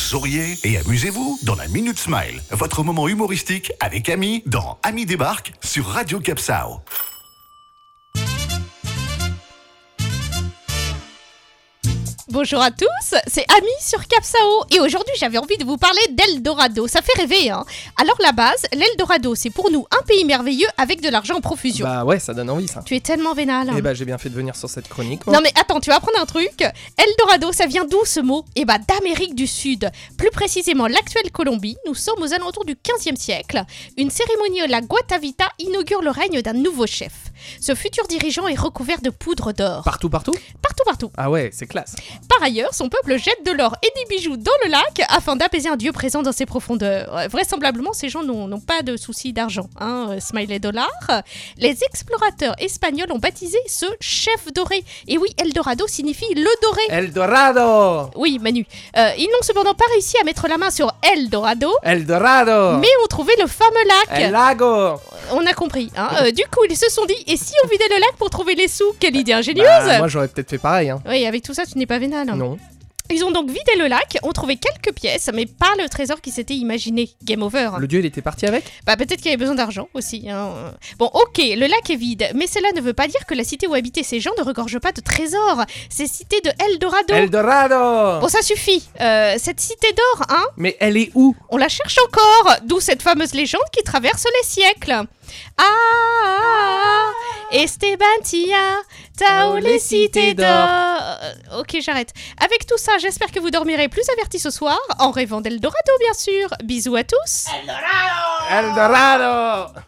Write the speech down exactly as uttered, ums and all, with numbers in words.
souriez et amusez-vous dans la Minute Smile, votre moment humoristique avec Ami dans Ami débarque sur Radio Capsao. Bonjour à tous, c'est Ami sur Capsao et aujourd'hui j'avais envie de vous parler d'Eldorado, ça fait rêver hein. Alors la base, l'Eldorado c'est pour nous un pays merveilleux avec de l'argent en profusion. Bah ouais, ça donne envie ça. Tu es tellement vénal. Eh bah j'ai bien fait de venir sur cette chronique. Moi. Non mais attends, tu vas apprendre un truc. Eldorado, ça vient d'où ce mot ? Eh bah d'Amérique du Sud, plus précisément l'actuelle Colombie. Nous sommes aux alentours du quinzième siècle. Une cérémonie à la Guatavita inaugure le règne d'un nouveau chef. Ce futur dirigeant est recouvert de poudre d'or. Partout, partout ? Partout, partout. Ah ouais, c'est classe. Par ailleurs, son peuple jette de l'or et des bijoux dans le lac afin d'apaiser un dieu présent dans ses profondeurs. Vraisemblablement, ces gens n'ont, n'ont pas de soucis d'argent. Hein, smiley dollar. Les explorateurs espagnols ont baptisé ce chef doré. Et oui, Eldorado signifie le doré. Eldorado. Oui, Manu. Euh, ils n'ont cependant pas réussi à mettre la main sur Eldorado. Eldorado. Mais ont trouvé le fameux lac. El lago. On a compris. Hein. Euh, du coup, ils se sont dit, et si on vidait le lac pour trouver les sous ? Quelle idée ingénieuse. Bah, moi, j'aurais peut-être fait pareil. Hein. Oui, avec tout ça, tu n'es pas vénal. Non. Ils ont donc vidé le lac, ont trouvé quelques pièces, mais pas le trésor qui s'était imaginé. Game over. Le dieu, il était parti avec ? Bah peut-être qu'il avait besoin d'argent aussi. Hein. Bon, ok, le lac est vide, mais cela ne veut pas dire que la cité où habitaient ces gens ne regorge pas de trésors. C'est cité de Eldorado. Eldorado. Bon, ça suffit. Euh, cette cité d'or, hein, mais elle est où ? on la cherche encore, d'où cette fameuse légende qui traverse les siècles. Ah, ah, ah Esteban Tia, Tao les cités d'or. Euh, ok, j'arrête. Avec tout ça, j'espère que vous dormirez plus avertis ce soir, en rêvant d'Eldorado, bien sûr. Bisous à tous. Eldorado.